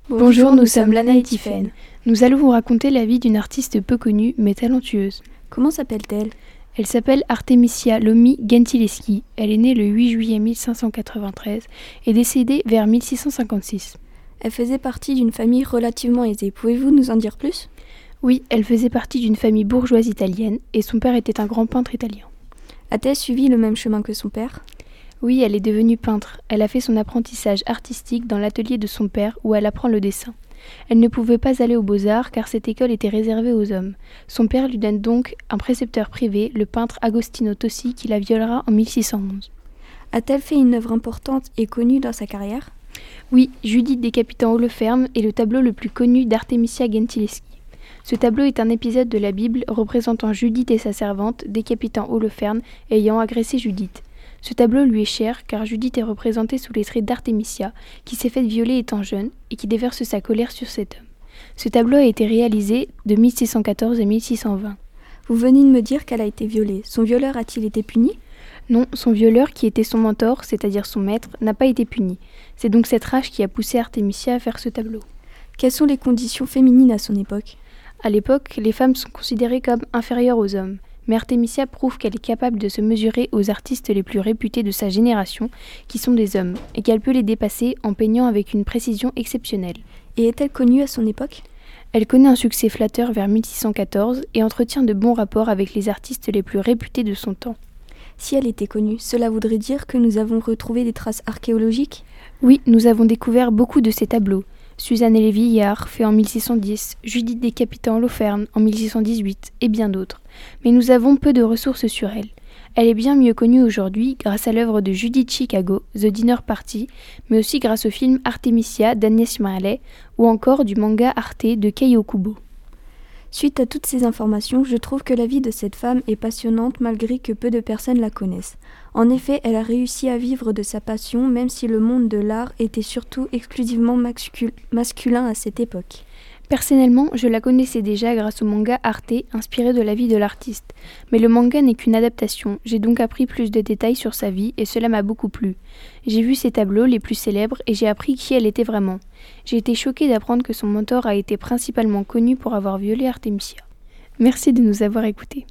Bonjour, nous sommes Lana et Tiffaine. Nous allons vous raconter la vie d'une artiste peu connue mais talentueuse. Comment s'appelle-t-elle ? Elle s'appelle Artemisia Lomi Gentileschi. Elle est née le 8 juillet 1593 et décédée vers 1656. Elle faisait partie d'une famille relativement aisée. Pouvez-vous nous en dire plus ? Oui, elle faisait partie d'une famille bourgeoise italienne et son père était un grand peintre italien. A-t-elle suivi le même chemin que son père ? Oui, elle est devenue peintre. Elle a fait son apprentissage artistique dans l'atelier de son père où elle apprend le dessin. Elle ne pouvait pas aller aux Beaux-Arts car cette école était réservée aux hommes. Son père lui donne donc un précepteur privé, le peintre Agostino Tossi, qui la violera en 1611. A-t-elle fait une œuvre importante et connue dans sa carrière ? Oui, Judith décapitant Holoferne est le tableau le plus connu d'Artemisia Gentileschi. Ce tableau est un épisode de la Bible représentant Judith et sa servante décapitant Holoferne ayant agressé Judith. Ce tableau lui est cher car Judith est représentée sous les traits d'Artemisia, qui s'est faite violer étant jeune et qui déverse sa colère sur cet homme. Ce tableau a été réalisé de 1614 à 1620. Vous venez de me dire qu'elle a été violée. Son violeur a-t-il été puni ? Non, son violeur, qui était son mentor, c'est-à-dire son maître, n'a pas été puni. C'est donc cette rage qui a poussé Artemisia à faire ce tableau. Quelles sont les conditions féminines à son époque ? À l'époque, les femmes sont considérées comme inférieures aux hommes. Mais Artemisia prouve qu'elle est capable de se mesurer aux artistes les plus réputés de sa génération, qui sont des hommes, et qu'elle peut les dépasser en peignant avec une précision exceptionnelle. Et est-elle connue à son époque ? Elle connaît un succès flatteur vers 1614 et entretient de bons rapports avec les artistes les plus réputés de son temps. Si elle était connue, cela voudrait dire que nous avons retrouvé des traces archéologiques ? Oui, nous avons découvert beaucoup de ses tableaux. Suzanne et les Vieillards, fait en 1610, Judith décapitant Holoferne en 1618 et bien d'autres. Mais nous avons peu de ressources sur elle. Elle est bien mieux connue aujourd'hui grâce à l'œuvre de Judith Chicago, The Dinner Party, mais aussi grâce au film Artemisia d'Agnès Marley ou encore du manga Arte de Kei Okubo. Suite à toutes ces informations, je trouve que la vie de cette femme est passionnante malgré que peu de personnes la connaissent. En effet, elle a réussi à vivre de sa passion même si le monde de l'art était surtout exclusivement masculin à cette époque. Personnellement, je la connaissais déjà grâce au manga Arte, inspiré de la vie de l'artiste. Mais le manga n'est qu'une adaptation, j'ai donc appris plus de détails sur sa vie et cela m'a beaucoup plu. J'ai vu ses tableaux les plus célèbres et j'ai appris qui elle était vraiment. J'ai été choquée d'apprendre que son mentor a été principalement connu pour avoir violé Artemisia. Merci de nous avoir écoutés.